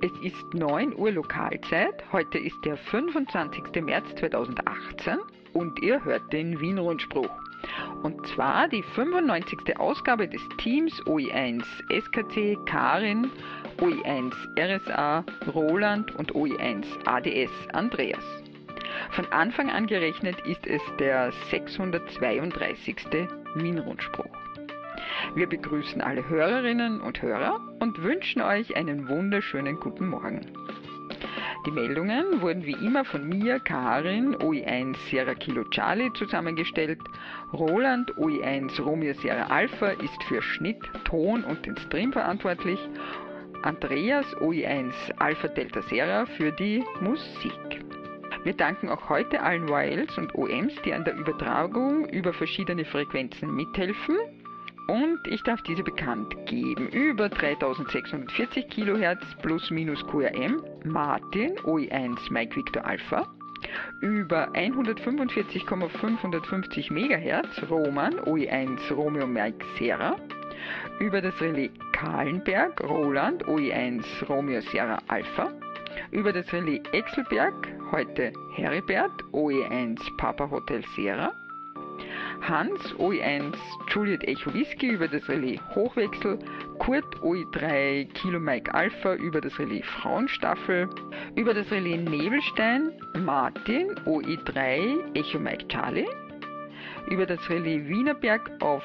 Es ist 9 Uhr Lokalzeit, heute ist der 25. März 2018 und ihr hört den Wien-Rundspruch. Und zwar die 95. Ausgabe des Teams OE1 SKC Karin, OE1 RSA Roland und OE1 ADS Andreas. Von Anfang an gerechnet ist es der 632. Wien-Rundspruch. Wir begrüßen alle Hörerinnen und Hörer und wünschen euch einen wunderschönen guten Morgen. Die Meldungen wurden wie immer von mir, Karin, OE1 Sierra Kilo Charlie zusammengestellt. Roland, OE1 Romeo Sierra Alpha, ist für Schnitt, Ton und den Stream verantwortlich. Andreas, OE1 Alpha Delta Sierra, für die Musik. Wir danken auch heute allen YLs und OMs, die an der Übertragung über verschiedene Frequenzen mithelfen. Und ich darf diese bekannt geben. Über 3640 kHz plus minus QRM Martin OE1 Mike Victor Alpha. Über 145,550 MHz Roman OE1 Romeo Mike Sierra. Über das Relais Kahlenberg Roland OE1 Romeo Sierra Alpha. Über das Relais Exelberg heute Heribert OE1 Papa Hotel Sierra. Hans OE1 Juliet Echo Whisky über das Relais Hochwechsel, Kurt OE3 Kilo Mike Alpha über das Relais Frauenstaffel, über das Relais Nebelstein Martin OE3 Echo Mike Charlie, über das Relais Wienerberg auf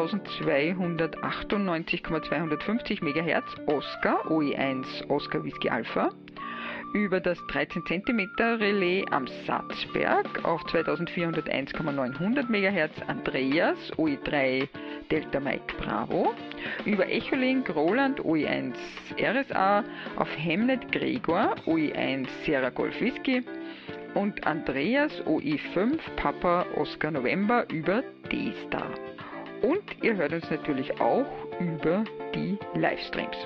1298,250 MHz Oscar OE1 Oscar Whisky Alpha, über das 13 cm Relais am Satzberg auf 2401,900 MHz Andreas OE3 Delta Mike Bravo, über Echolink Roland OE1 RSA auf Hemnet Gregor OE1 Sierra Golf Whisky und Andreas OE5 Papa Oscar November über D-Star. Und ihr hört uns natürlich auch über die Livestreams.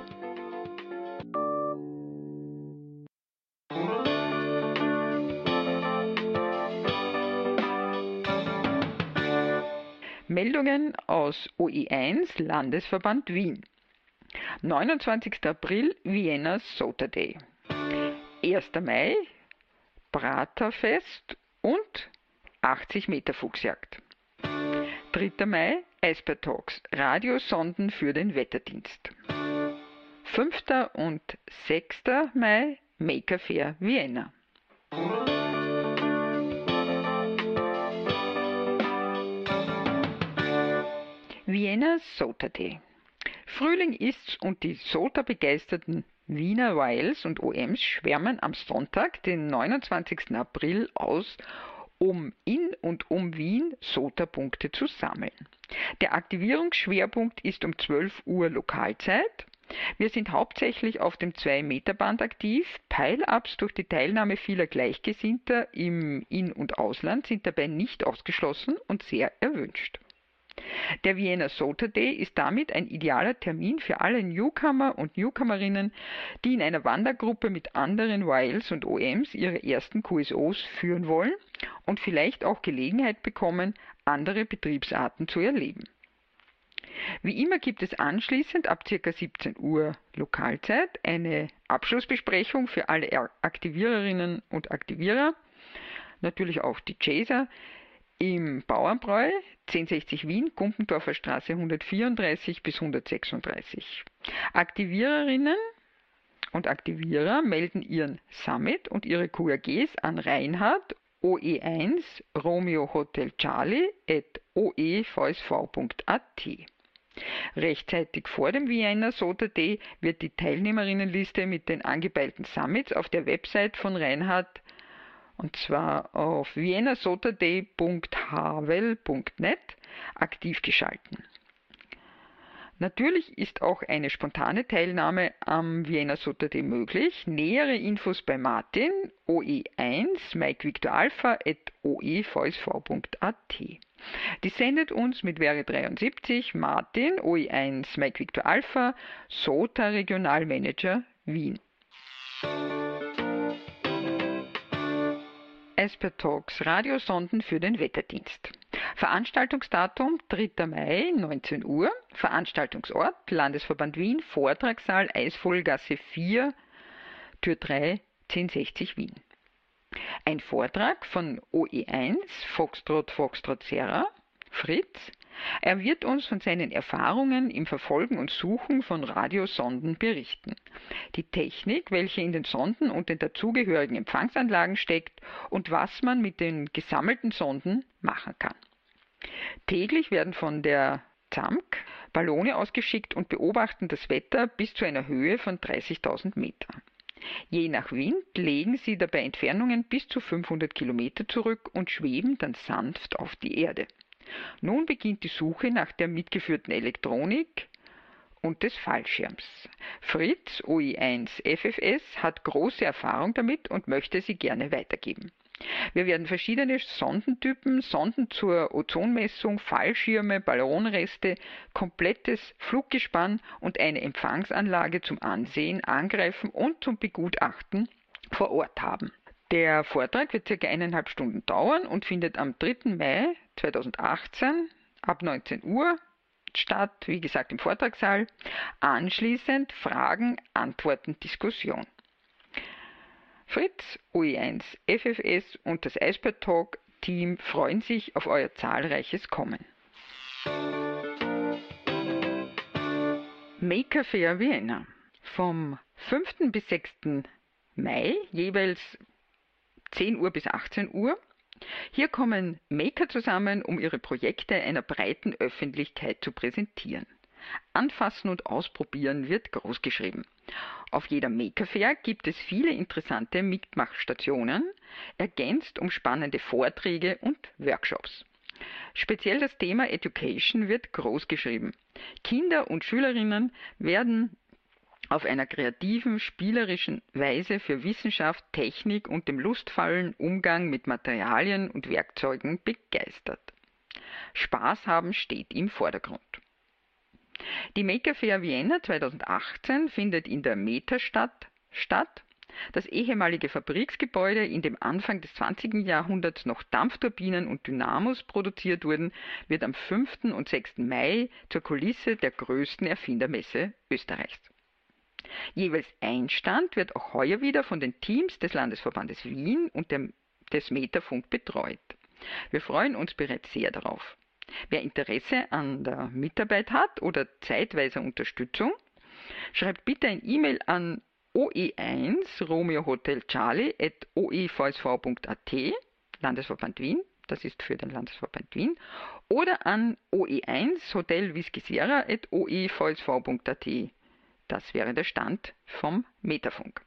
Meldungen aus OE1 Landesverband Wien. 29. April Vienna Sota Day. 1. Mai Praterfest und 80 Meter Fuchsjagd. 3. Mai Eisbär Talks, Radiosonden für den Wetterdienst. 5. und 6. Mai Maker Fair Vienna. Vienna Sota Day. Frühling ist's und die Sota-begeisterten Wiener YLs und OMs schwärmen am Sonntag, den 29. April aus, um in und um Wien Sota-Punkte zu sammeln. Der Aktivierungsschwerpunkt ist um 12 Uhr Lokalzeit. Wir sind hauptsächlich auf dem 2-Meter-Band aktiv. Pile-Ups durch die Teilnahme vieler Gleichgesinnter im In- und Ausland sind dabei nicht ausgeschlossen und sehr erwünscht. Der Vienna Sota Day ist damit ein idealer Termin für alle Newcomer und Newcomerinnen, die in einer Wandergruppe mit anderen YLs und OMs ihre ersten QSOs führen wollen und vielleicht auch Gelegenheit bekommen, andere Betriebsarten zu erleben. Wie immer gibt es anschließend ab ca. 17 Uhr Lokalzeit eine Abschlussbesprechung für alle Aktiviererinnen und Aktivierer, natürlich auch die Chaser, im Bauernbräu 1060 Wien, Gumpendorfer Straße 134 bis 136. Aktiviererinnen und Aktivierer melden ihren Summit und ihre QRGs an Reinhard OE1 Romeo Hotel Charlie at oevsv.at. Rechtzeitig vor dem Vienna Sota Day wird die Teilnehmerinnenliste mit den angepeilten Summits auf der Website von Reinhard, und zwar auf viennasotaday.havel.net, aktiv geschalten. Natürlich ist auch eine spontane Teilnahme am Vienna Sota Day möglich. Nähere Infos bei Martin, OE1 Mike Victor Alpha at oevsv.at. Die sendet uns mit Wäre 73 Martin, OE1 Mike Victor Alpha, Sota Regionalmanager Wien. Eisbär Talks, Radiosonden für den Wetterdienst. Veranstaltungsdatum 3. Mai, 19 Uhr. Veranstaltungsort Landesverband Wien, Vortragssaal Eisvogelgasse 4, Tür 3, 1060 Wien. Ein Vortrag von OE1 Foxtrot Foxtrot Sierra, Fritz. Er wird uns von seinen Erfahrungen im Verfolgen und Suchen von Radiosonden berichten. Die Technik, welche in den Sonden und den dazugehörigen Empfangsanlagen steckt und was man mit den gesammelten Sonden machen kann. Täglich werden von der ZAMK Ballone ausgeschickt und beobachten das Wetter bis zu einer Höhe von 30.000 Meter. Je nach Wind legen sie dabei Entfernungen bis zu 500 Kilometer zurück und schweben dann sanft auf die Erde. Nun beginnt die Suche nach der mitgeführten Elektronik und des Fallschirms. Fritz, OE1 FFS, hat große Erfahrung damit und möchte sie gerne weitergeben. Wir werden verschiedene Sondentypen, Sonden zur Ozonmessung, Fallschirme, Ballonreste, komplettes Fluggespann und eine Empfangsanlage zum Ansehen, Angreifen und zum Begutachten vor Ort haben. Der Vortrag wird ca. 1,5 Stunden dauern und findet am 3. Mai 2018 ab 19 Uhr statt, wie gesagt im Vortragssaal. Anschließend Fragen, Antworten, Diskussion. Fritz, OE1 FFS und das Iceberg Talk Team freuen sich auf euer zahlreiches Kommen. Maker Fair Vienna vom 5. bis 6. Mai, jeweils 10 Uhr bis 18 Uhr. Hier kommen Maker zusammen, um ihre Projekte einer breiten Öffentlichkeit zu präsentieren. Anfassen und ausprobieren wird großgeschrieben. Auf jeder Maker Fair gibt es viele interessante Mitmachstationen, ergänzt um spannende Vorträge und Workshops. Speziell das Thema Education wird großgeschrieben. Kinder und Schülerinnen werden auf einer kreativen, spielerischen Weise für Wissenschaft, Technik und dem lustvollen Umgang mit Materialien und Werkzeugen begeistert. Spaß haben steht im Vordergrund. Die Maker Fair Vienna 2018 findet in der Metastadt statt. Das ehemalige Fabriksgebäude, in dem Anfang des 20. Jahrhunderts noch Dampfturbinen und Dynamos produziert wurden, wird am 5. und 6. Mai zur Kulisse der größten Erfindermesse Österreichs. Jeweils ein Stand wird auch heuer wieder von den Teams des Landesverbandes Wien und des Metafunk betreut. Wir freuen uns bereits sehr darauf. Wer Interesse an der Mitarbeit hat oder zeitweiser Unterstützung, schreibt bitte ein E-Mail an oe1 Romeo Hotel Charlie @oevsv.at, Landesverband Wien, das ist für den Landesverband Wien, oder an oe1 Hotel Whisky Sierra @oevsv.at. Das wäre der Stand vom Metafunk.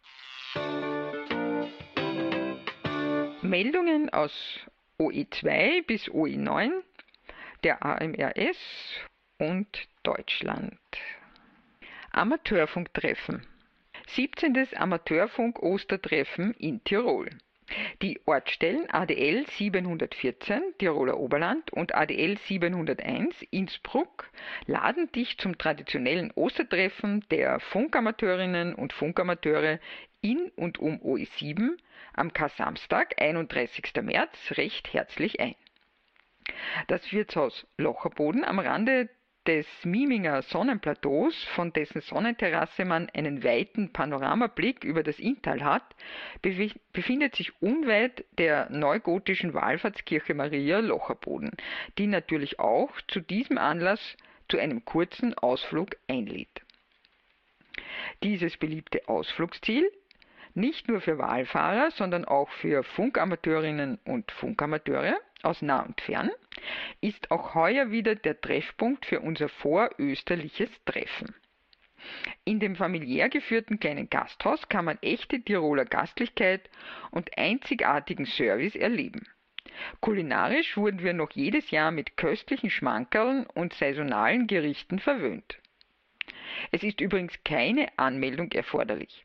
Meldungen aus OE2 bis OE9, der AMRS und Deutschland. Amateurfunktreffen. 17. Amateurfunk-Ostertreffen in Tirol. Die Ortsstellen ADL 714 Tiroler Oberland und ADL 701 Innsbruck laden dich zum traditionellen Ostertreffen der Funkamateurinnen und Funkamateure in und um OE7 am Kar-Samstag, 31. März, recht herzlich ein. Das Wirtshaus Locherboden am Rande des Mieminger Sonnenplateaus, von dessen Sonnenterrasse man einen weiten Panoramablick über das Inntal hat, befindet sich unweit der neugotischen Wallfahrtskirche Maria Locherboden, die natürlich auch zu diesem Anlass zu einem kurzen Ausflug einlädt. Dieses beliebte Ausflugsziel, nicht nur für Wallfahrer, sondern auch für Funkamateurinnen und Funkamateure aus nah und fern, ist auch heuer wieder der Treffpunkt für unser vorösterliches Treffen. In dem familiär geführten kleinen Gasthaus kann man echte Tiroler Gastlichkeit und einzigartigen Service erleben. Kulinarisch wurden wir noch jedes Jahr mit köstlichen Schmankerln und saisonalen Gerichten verwöhnt. Es ist übrigens keine Anmeldung erforderlich.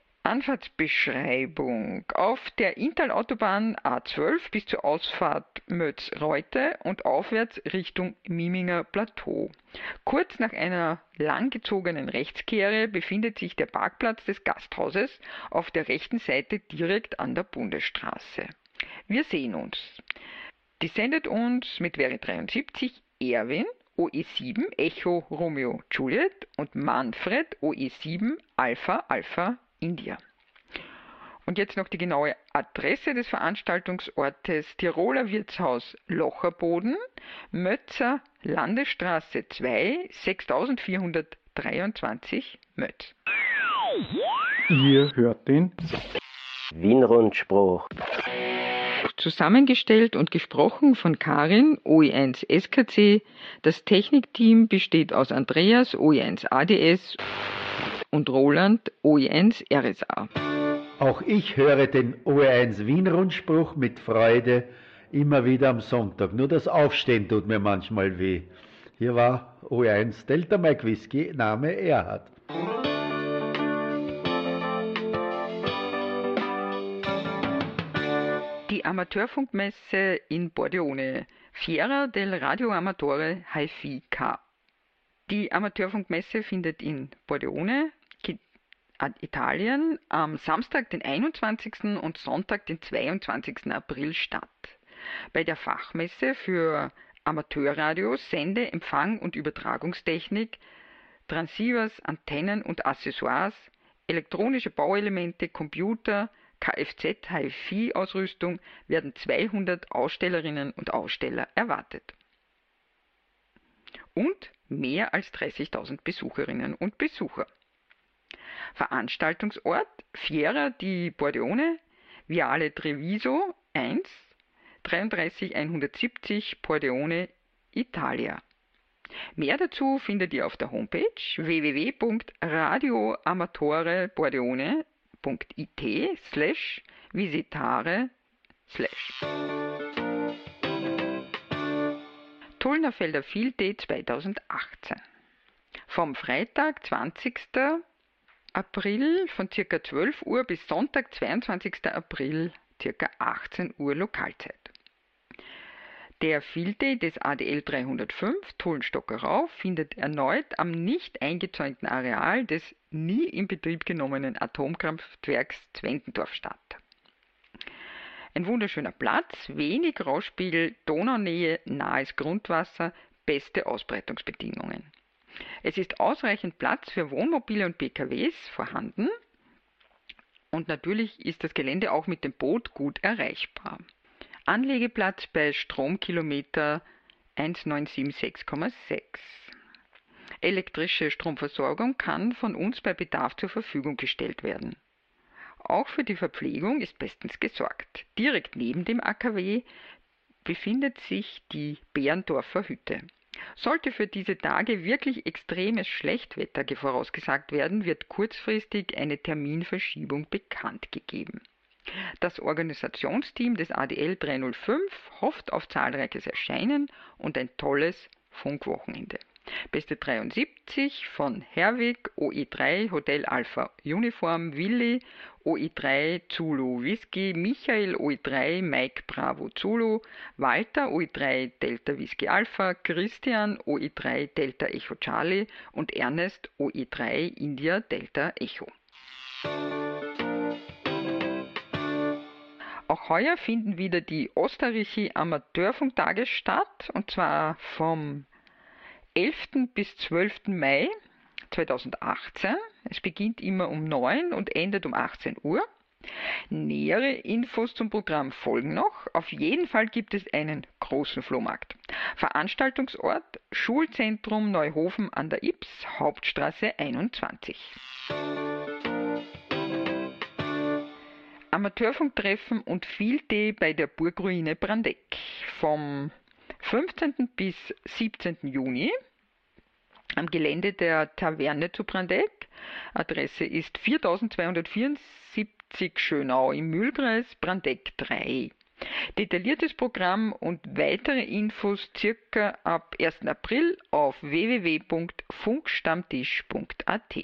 Anfahrtsbeschreibung: Auf der Inntal-Autobahn A12 bis zur Ausfahrt Mötz-Reute und aufwärts Richtung Mieminger Plateau. Kurz nach einer langgezogenen Rechtskehre befindet sich der Parkplatz des Gasthauses auf der rechten Seite direkt an der Bundesstraße. Wir sehen uns. Die sendet uns mit Wäre 73 Erwin, OE7 Echo Romeo Juliet und Manfred, OE7 Alpha Alpha India. Und jetzt noch die genaue Adresse des Veranstaltungsortes: Tiroler Wirtshaus Locherboden, Mötzer Landesstraße 2, 6423 Mötz. Ihr hört den Wien-Rundspruch. Zusammengestellt und gesprochen von Karin, OE1 SKC. Das Technikteam besteht aus Andreas, OE1 ADS und Roland, OE1 RSA. Auch ich höre den OE1 Wien-Rundspruch mit Freude immer wieder am Sonntag. Nur das Aufstehen tut mir manchmal weh. Hier war OE1 Delta Mike Whisky, Name Erhard. Die Amateurfunkmesse in Bordeone, Fiera del Radio Amatore HiFi K. Die Amateurfunkmesse findet in Bordeone, Italien, am Samstag, den 21. und Sonntag, den 22. April statt. Bei der Fachmesse für Amateurradio, Sende-, Empfang- und Übertragungstechnik, Transceivers, Antennen und Accessoires, elektronische Bauelemente, Computer, Kfz-HiFi-Ausrüstung werden 200 Ausstellerinnen und Aussteller erwartet. Und mehr als 30.000 Besucherinnen und Besucher. Veranstaltungsort: Fiera di Bordeone, Viale Treviso 1, 33170 Bordeone, Italia. Mehr dazu findet ihr auf der Homepage www.radioamatoreboardeone.it/visitare/. Tullnerfelder Field Day 2018. Vom Freitag, 20. April von ca. 12 Uhr bis Sonntag, 22. April, ca. 18 Uhr Lokalzeit. Der Field Day des ADL 305 Tullenstockerau findet erneut am nicht eingezäunten Areal des nie in Betrieb genommenen Atomkraftwerks Zwentendorf statt. Ein wunderschöner Platz, wenig Rauschspiegel, Donaunähe, nahes Grundwasser, beste Ausbreitungsbedingungen. Es ist ausreichend Platz für Wohnmobile und PKWs vorhanden und natürlich ist das Gelände auch mit dem Boot gut erreichbar. Anlegeplatz bei Stromkilometer 1976,6. Elektrische Stromversorgung kann von uns bei Bedarf zur Verfügung gestellt werden. Auch für die Verpflegung ist bestens gesorgt. Direkt neben dem AKW befindet sich die Bärendorfer Hütte. Sollte für diese Tage wirklich extremes Schlechtwetter vorausgesagt werden, wird kurzfristig eine Terminverschiebung bekannt gegeben. Das Organisationsteam des ADL 305 hofft auf zahlreiches Erscheinen und ein tolles Funkwochenende. Beste 73 von Herwig, OE3 Hotel Alpha Uniform, Willi, OE3 Zulu Whisky, Michael, OE3 Mike Bravo Zulu, Walter, OE3 Delta Whisky Alpha, Christian, OE3 Delta Echo Charlie und Ernest, OE3 India Delta Echo. Auch heuer finden wieder die Osterrichi Amateurfunktage statt, und zwar vom 11. bis 12. Mai 2018. Es beginnt immer um 9 und endet um 18 Uhr. Nähere Infos zum Programm folgen noch. Auf jeden Fall gibt es einen großen Flohmarkt. Veranstaltungsort: Schulzentrum Neuhofen an der Ips, Hauptstraße 21. Amateurfunktreffen und Field Day bei der Burgruine Brandeck vom 15. bis 17. Juni am Gelände der Taverne zu Brandeck. Adresse ist 4274 Schönau im Mühlkreis, Brandeck 3. Detailliertes Programm und weitere Infos circa ab 1. April auf www.funkstammtisch.at.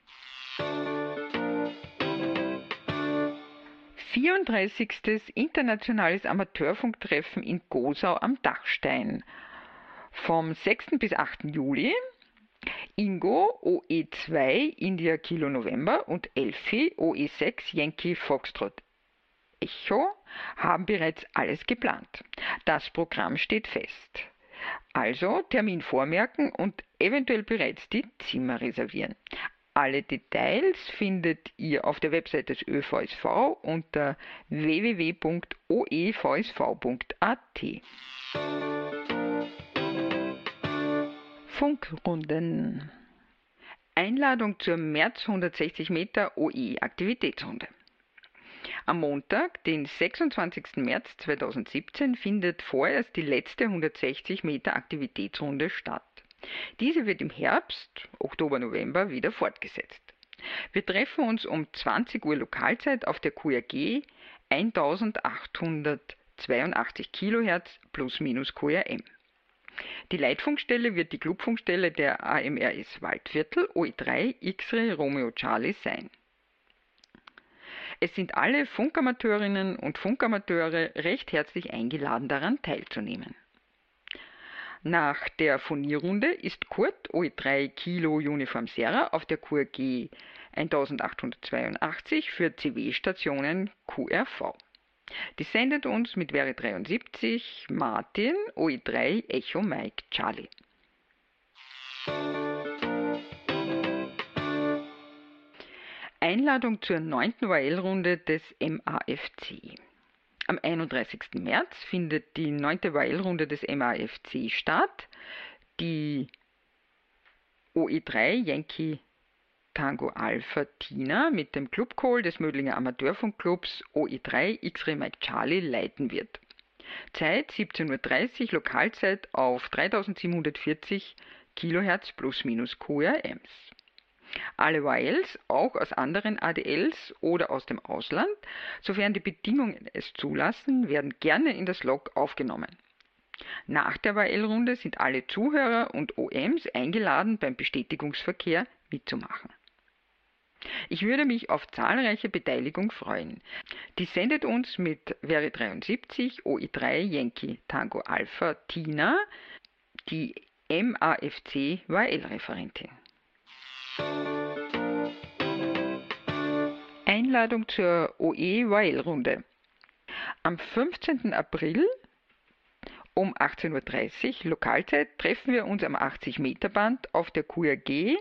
34. Internationales Amateurfunktreffen in Gosau am Dachstein vom 6. bis 8. Juli. Ingo, OE2 India Kilo November und Elfi, OE6 Yankee Foxtrot Echo haben bereits alles geplant. Das Programm steht fest. Also Termin vormerken und eventuell bereits die Zimmer reservieren. Alle Details findet ihr auf der Website des ÖVSV unter www.oevsv.at. Funkrunden. Einladung zur März 160 Meter OE-Aktivitätsrunde. Am Montag, den 26. März 2017, findet vorerst die letzte 160 Meter Aktivitätsrunde statt. Diese wird im Herbst, Oktober, November wieder fortgesetzt. Wir treffen uns um 20 Uhr Lokalzeit auf der QRG 1882 kHz plus minus QRM. Die Leitfunkstelle wird die Clubfunkstelle der AMRS Waldviertel OE3 X-Ray Romeo Charlie sein. Es sind alle Funkamateurinnen und Funkamateure recht herzlich eingeladen, daran teilzunehmen. Nach der Furnierrunde ist Kurt OE3 Kilo Uniform Sierra auf der QRG 1882 für CW-Stationen QRV. Die sendet uns mit Wäre 73 Martin OE3 Echo Mike Charlie. Einladung zur 9. OAL-Runde des MAFC. Am 31. März findet die 9. OAL-Runde des MAFC statt. Die OE3 Yankee Tango Alpha Tina mit dem Clubcall des Mödlinger Amateurfunkclubs OE3 X-Ray Mike Charlie leiten wird. Zeit 17:30 Uhr Lokalzeit auf 3740 kHz plus minus QRMs. Alle OALs, auch aus anderen ADLs oder aus dem Ausland, sofern die Bedingungen es zulassen, werden gerne in das Log aufgenommen. Nach der OAL-Runde sind alle Zuhörer und OMs eingeladen, beim Bestätigungsverkehr mitzumachen. Ich würde mich auf zahlreiche Beteiligung freuen. Die sendet uns mit Wäre 73 OE3 Yankee Tango Alpha Tina, die MAFC OAL-Referentin. Einladung zur OE-OAL-Runde. Am 15. April um 18:30 Uhr Lokalzeit treffen wir uns am 80-Meter-Band auf der QRG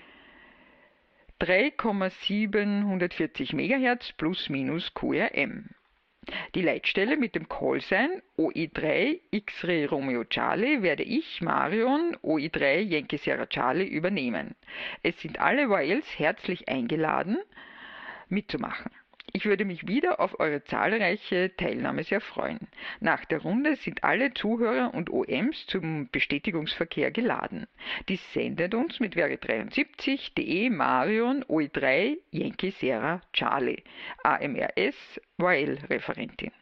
3,740 MHz plus minus QRM. Die Leitstelle mit dem Callsign OE3 X-Ray Romeo Charlie werde ich, Marion, OE3 Yankee Sierra Charlie übernehmen. Es sind alle OALs herzlich eingeladen, mitzumachen. Ich würde mich wieder auf eure zahlreiche Teilnahme sehr freuen. Nach der Runde sind alle Zuhörer und OMs zum Bestätigungsverkehr geladen. Dies sendet uns mit Wäre 73 DE Marion OE3 Yankee Sierra Charlie, AMRS OAL-Referentin.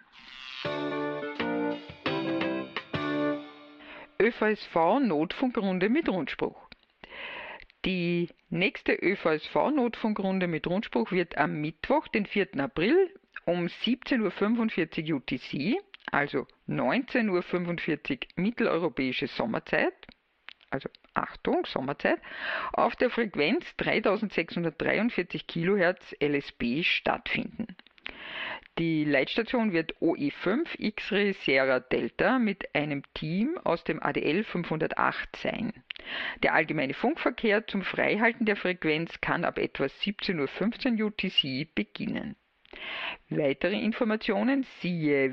ÖVSV Notfunkrunde mit Rundspruch. Die nächste ÖVSV-Notfunkrunde mit Rundspruch wird am Mittwoch, den 4. April um 17:45 Uhr UTC, also 19:45 Uhr mitteleuropäische Sommerzeit, also Achtung, Sommerzeit, auf der Frequenz 3643 kHz LSB stattfinden. Die Leitstation wird OE5 X-Ray Sierra Delta mit einem Team aus dem ADL 508 sein. Der allgemeine Funkverkehr zum Freihalten der Frequenz kann ab etwa 17:15 Uhr UTC beginnen. Weitere Informationen siehe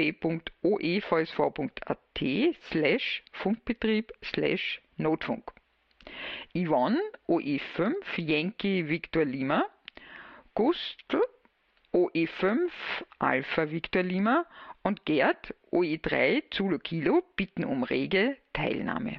www.oevsv.at/Funkbetrieb/Notfunk. Yvonne OE5 Yankee Victor Lima, Gustl OE5 Alpha Victor Lima und Gerd OE3 Zulu Kilo bitten um rege Teilnahme.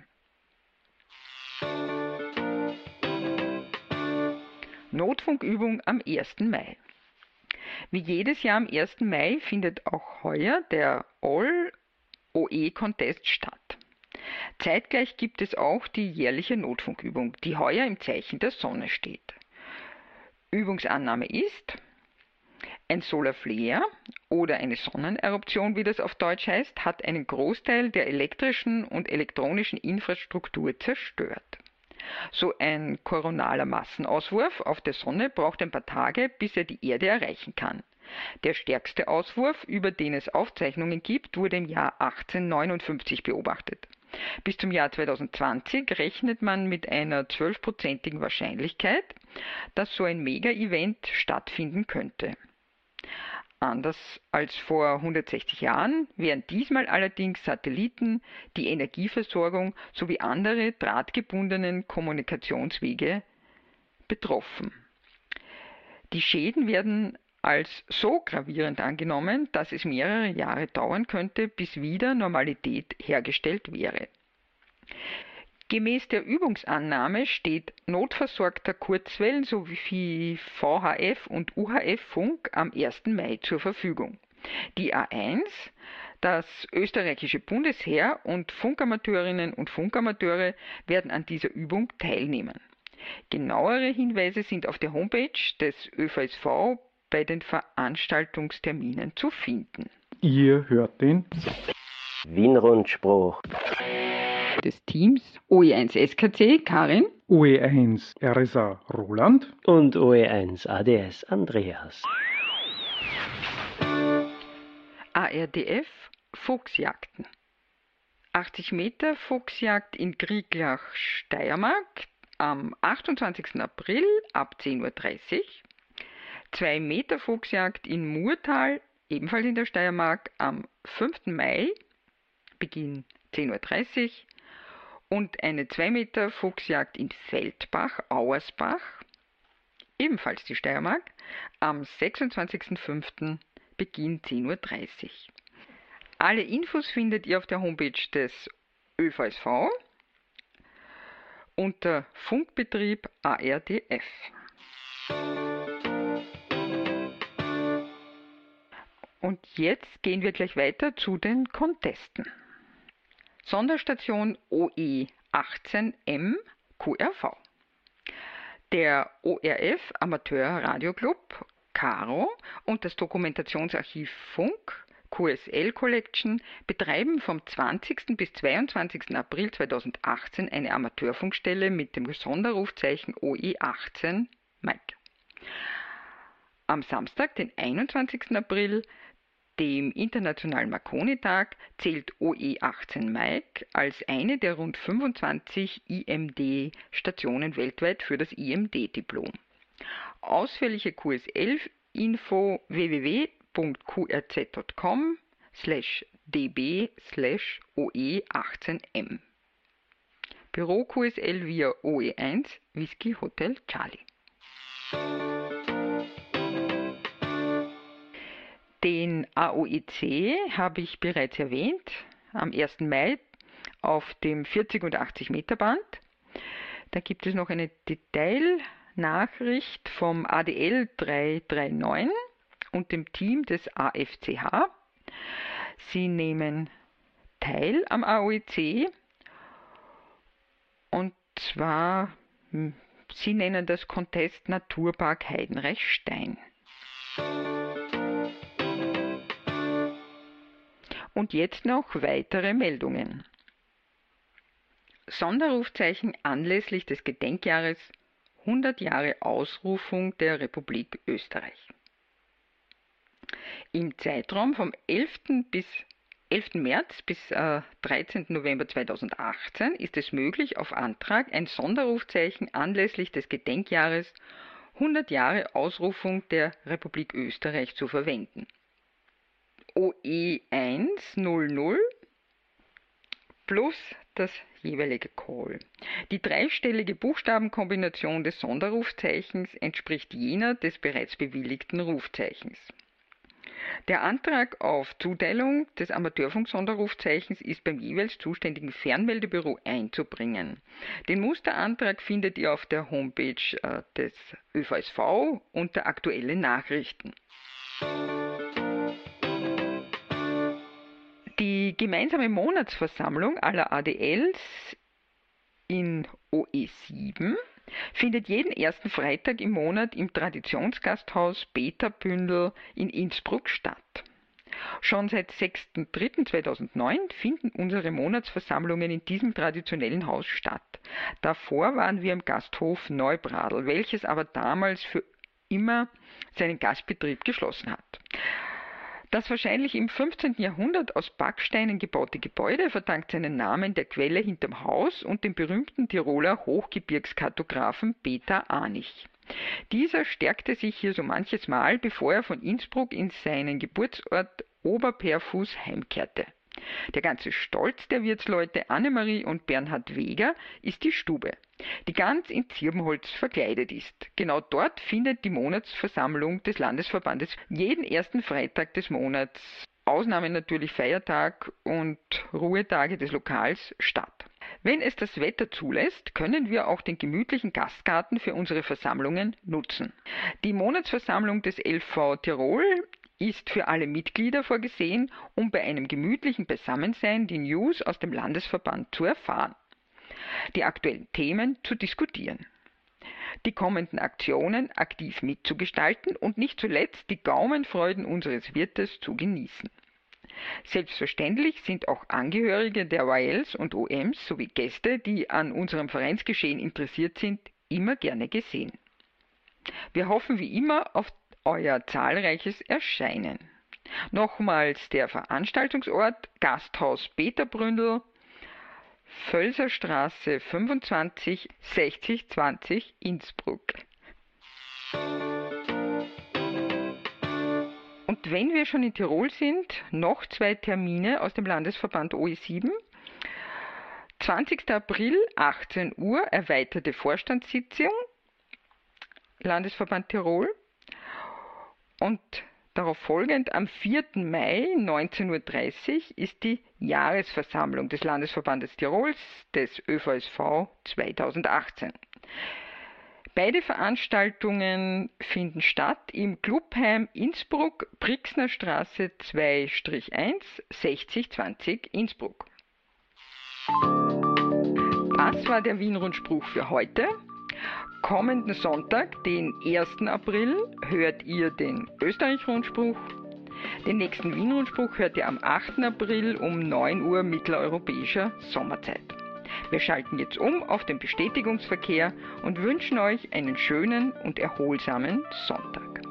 Notfunkübung am 1. Mai. Wie jedes Jahr am 1. Mai findet auch heuer der All-OE-Contest statt. Zeitgleich gibt es auch die jährliche Notfunkübung, die heuer im Zeichen der Sonne steht. Übungsannahme ist: Ein Solar Flare oder eine Sonneneruption, wie das auf Deutsch heißt, hat einen Großteil der elektrischen und elektronischen Infrastruktur zerstört. So ein koronaler Massenauswurf auf der Sonne braucht ein paar Tage, bis er die Erde erreichen kann. Der stärkste Auswurf, über den es Aufzeichnungen gibt, wurde im Jahr 1859 beobachtet. Bis zum Jahr 2020 rechnet man mit einer 12%igen Wahrscheinlichkeit, dass so ein Mega-Event stattfinden könnte. Anders als vor 160 Jahren wären diesmal allerdings Satelliten, die Energieversorgung sowie andere drahtgebundenen Kommunikationswege betroffen. Die Schäden werden als so gravierend angenommen, dass es mehrere Jahre dauern könnte, bis wieder Normalität hergestellt wäre. Gemäß der Übungsannahme steht notversorgter Kurzwellen sowie VHF und UHF-Funk am 1. Mai zur Verfügung. Die A1, das österreichische Bundesheer und Funkamateurinnen und Funkamateure werden an dieser Übung teilnehmen. Genauere Hinweise sind auf der Homepage des ÖVSV bei den Veranstaltungsterminen zu finden. Ihr hört den Wien-Rundspruch des Teams OE1 SKC Karin, OE1 RSA Roland und OE1 ADS Andreas. ARDF Fuchsjagden. 80 Meter Fuchsjagd in Grieglach, Steiermark am 28. April ab 10:30 Uhr. 2 Meter Fuchsjagd in Murtal, ebenfalls in der Steiermark, am 5. Mai, Beginn 10:30 Uhr. Und eine 2 Meter Fuchsjagd in Feldbach, Auersbach, ebenfalls die Steiermark, am 26.05. Beginn 10:30 Uhr. Alle Infos findet ihr auf der Homepage des ÖVSV unter Funkbetrieb ARDF. Und jetzt gehen wir gleich weiter zu den Contesten. Sonderstation OE18M QRV. Der ORF Amateur Radioclub Caro und das Dokumentationsarchiv Funk QSL Collection betreiben vom 20. bis 22. April 2018 eine Amateurfunkstelle mit dem Sonderrufzeichen OE18 Mike. Am Samstag, den 21. April, dem Internationalen Marconi-Tag, zählt OE18 Mike als eine der rund 25 IMD-Stationen weltweit für das IMD-Diplom. Ausführliche QSL-Info www.qrz.com/db/OE18M. Büro QSL via OE1 Whisky Hotel Charlie. Den AOEC habe ich bereits erwähnt, am 1. Mai auf dem 40 und 80 Meter Band. Da gibt es noch eine Detailnachricht vom ADL 339 und dem Team des AFCH. Sie nehmen teil am AOEC und zwar, sie nennen das Contest Naturpark Heidenreich-Stein. Und jetzt noch weitere Meldungen. Sonderrufzeichen anlässlich des Gedenkjahres 100 Jahre Ausrufung der Republik Österreich. Im Zeitraum vom 11. März bis 13. November 2018 ist es möglich, auf Antrag ein Sonderrufzeichen anlässlich des Gedenkjahres 100 Jahre Ausrufung der Republik Österreich zu verwenden. OE100 plus das jeweilige Call. Die dreistellige Buchstabenkombination des Sonderrufzeichens entspricht jener des bereits bewilligten Rufzeichens. Der Antrag auf Zuteilung des Amateurfunk-Sonderrufzeichens ist beim jeweils zuständigen Fernmeldebüro einzubringen. Den Musterantrag findet ihr auf der Homepage des ÖVSV unter Aktuelle Nachrichten. Die gemeinsame Monatsversammlung aller ADLs in OE7 findet jeden ersten Freitag im Monat im Traditionsgasthaus Beta Bündel in Innsbruck statt. Schon seit 6.3.2009 finden unsere Monatsversammlungen in diesem traditionellen Haus statt. Davor waren wir im Gasthof Neubradl, welches aber damals für immer seinen Gastbetrieb geschlossen hat. Das wahrscheinlich im 15. Jahrhundert aus Backsteinen gebaute Gebäude verdankt seinen Namen der Quelle hinterm Haus und dem berühmten Tiroler Hochgebirgskartographen Peter Arnich. Dieser stärkte sich hier so manches Mal, bevor er von Innsbruck in seinen Geburtsort Oberperfuß heimkehrte. Der ganze Stolz der Wirtsleute Annemarie und Bernhard Weger ist die Stube, die ganz in Zirbenholz verkleidet ist. Genau dort findet die Monatsversammlung des Landesverbandes jeden ersten Freitag des Monats, Ausnahme natürlich Feiertag und Ruhetage des Lokals, statt. Wenn es das Wetter zulässt, können wir auch den gemütlichen Gastgarten für unsere Versammlungen nutzen. Die Monatsversammlung des LV Tirol ist für alle Mitglieder vorgesehen, um bei einem gemütlichen Beisammensein die News aus dem Landesverband zu erfahren, die aktuellen Themen zu diskutieren, die kommenden Aktionen aktiv mitzugestalten und nicht zuletzt die Gaumenfreuden unseres Wirtes zu genießen. Selbstverständlich sind auch Angehörige der YLs und OMs sowie Gäste, die an unserem Vereinsgeschehen interessiert sind, immer gerne gesehen. Wir hoffen wie immer auf euer zahlreiches Erscheinen. Nochmals der Veranstaltungsort Gasthaus Peter Bründel, Völserstraße 25 6020 Innsbruck. Und wenn wir schon in Tirol sind, noch 2 Termine aus dem Landesverband OE7. 20. April, 18 Uhr, erweiterte Vorstandssitzung, Landesverband Tirol. Und darauf folgend am 4. Mai 19.30 Uhr ist die Jahresversammlung des Landesverbandes Tirols des ÖVSV 2018. Beide Veranstaltungen finden statt im Clubheim Innsbruck, Brixner Straße 2-1, 6020 Innsbruck. Das war der Wien-Rundspruch für heute. Kommenden Sonntag, den 1. April, hört ihr den Österreich-Rundspruch. Den nächsten Wien-Rundspruch hört ihr am 8. April um 9 Uhr mitteleuropäischer Sommerzeit. Wir schalten jetzt um auf den Bestätigungsverkehr und wünschen euch einen schönen und erholsamen Sonntag.